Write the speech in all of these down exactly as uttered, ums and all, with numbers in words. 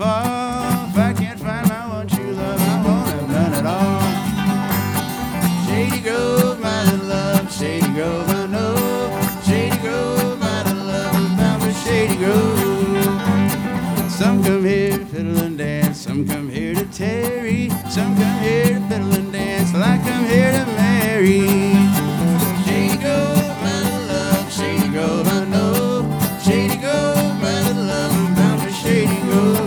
fall. If I can't find my one true love, I won't have none at all. Shady Grove, my little love, Shady Grove, I know. Shady Grove, my little love, I'm bound for Shady Grove. Some come here to fiddle and dance, some come here to tarry, some come here to fiddle and dance, well I come here to marry. Shady Grove, my little love, Shady Grove, I know. Shady Grove, my little love, I'm bound for Shady Grove.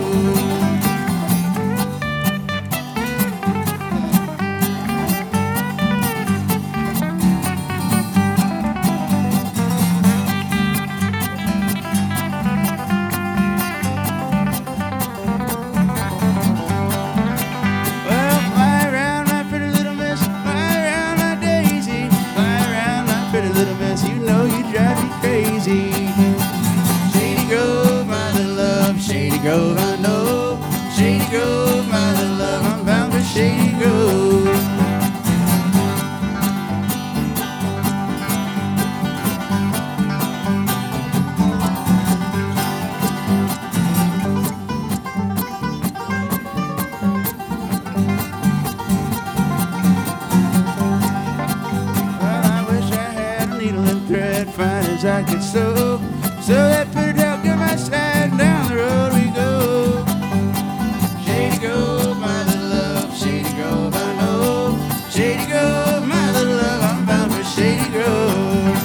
Well, fly around my pretty little miss, fly around my daisy, fly around my pretty little miss, you know you drive me crazy. Shady Grove, my little love, Shady Grove, I know. Shady Grove, my little love, I'm bound for Shady Grove. Well, I wish I had a needle and thread, fine as I could sew, so that pretty dog get my slide, down the road we go. Shady Grove, my little love, Shady Grove, I know. Shady Grove, my little love, I'm bound for Shady Grove.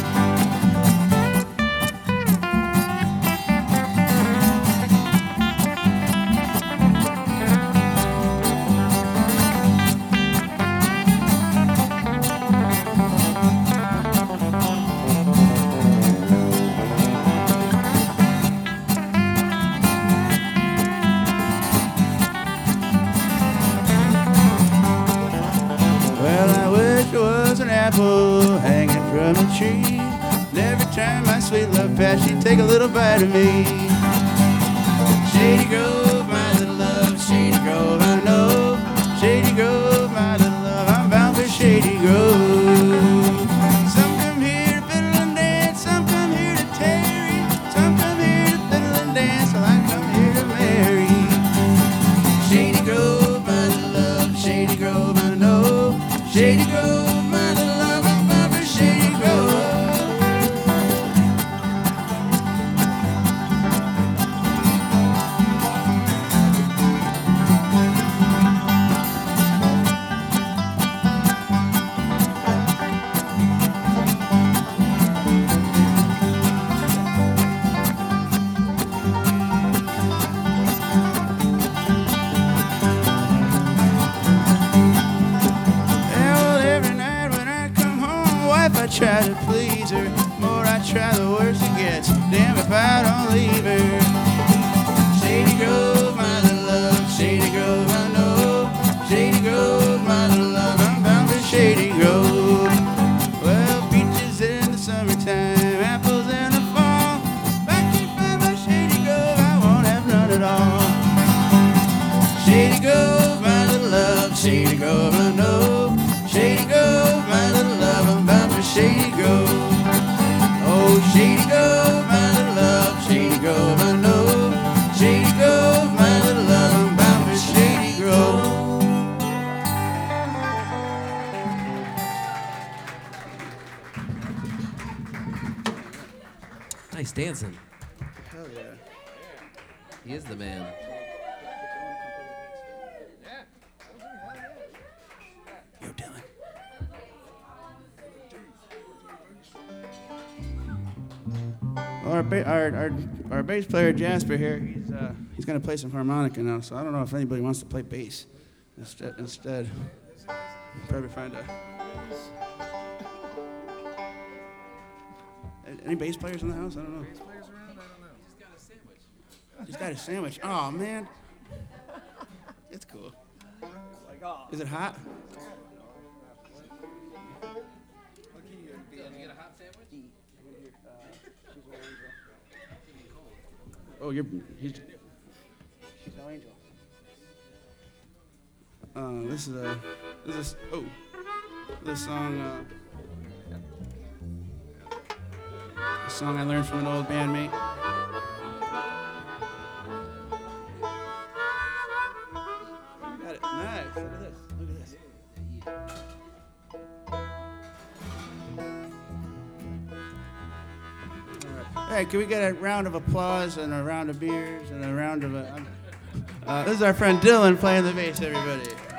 Well, I wish there was an apple hanging from a tree, and every time my sweet love passed, she'd take a little bite of me. Shady Grove, my little love, Shady Grove, I know. Shady Grove, my little love, I'm bound for Shady Grove. Some come here to fiddle and dance, some come here to tarry, some come here to fiddle and dance, well I come here to marry. Shady Grove, my little love, Shady Grove, I know. Shady Grove, my little love, I'm bound for Shady Grove. Well, every night when I come home, wife, I try to please her. The more I try, the worse it gets. Damn if I don't leave her. Shady Grove, my little love, Shady Grove, I know. Shady Grove, my little love, I'm bound for Shady Grove. Well, peaches in the summertime, apples in the fall. If I can't find my Shady Grove, I won't have none at all. Shady Grove, my little love, Shady Grove, I know. Shady Grove, my little love, I'm bound for Shady Grove. Oh, Shady Grove, my little love, Shady Grove, I know. Shady Grove, my little love, I'm bound for Shady Grove. Nice dancing. Hell yeah. He is the man. Yo, Dylan. Our, ba- our, our, our bass player Jasper here, he's, uh, he's going to play some harmonica now, so I don't know if anybody wants to play bass instead. instead. Probably find a... Any bass players in the house? I don't know. Bass players around? I don't know. He's got a sandwich. Oh, man. It's cool. Is it hot? Oh, you're. He's. She's no angel. Uh, this is a. This is. Oh. This song. Uh, a song I learned from an old bandmate. this. Look at this. Look at this. All right, can we get a round of applause and a round of beers and a round of... A, uh, this is our friend Dylan playing the bass, everybody.